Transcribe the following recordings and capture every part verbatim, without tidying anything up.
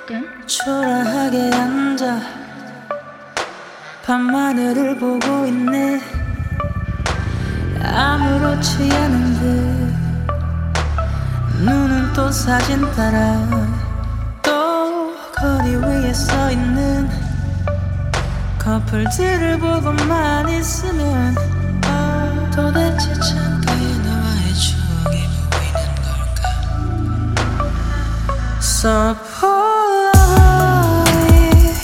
어떡해? 초라하게 앉아 밤하늘을 보고 있네. 아무렇지 않은 듯 눈은 또 사진 따라 또 거리 위에 서 있는 커플들을 보고만 있으면 어, 도대체 창가에 너와의 추억이 보이는 걸까. So Polaroid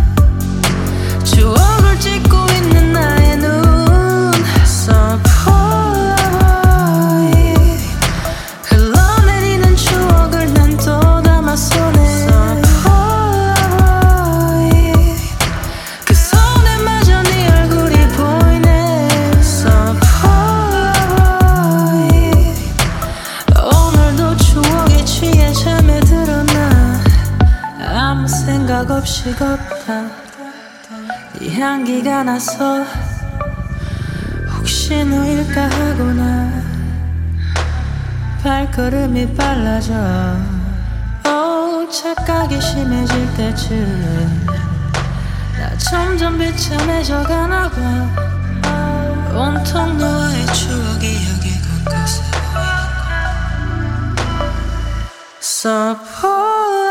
추억을 찍고 있는 나의 눈. So Polaroid 흘러내리는 추억을 난 또 담아 손에. So Polaroid 그 손에마저 네 얼굴이 보이네. So Polaroid 오늘도 추억에 취해 잠에 들었나. 아무 생각 없이 걷다 이 향기가 나서 혹시 너일까 하구나. 발걸음이 빨라져 오, 착각이 심해질 때쯤 나 점점 비참해져 가나 봐. 온통 너와의 추억이 여기 곳곳에 보이는 걸. So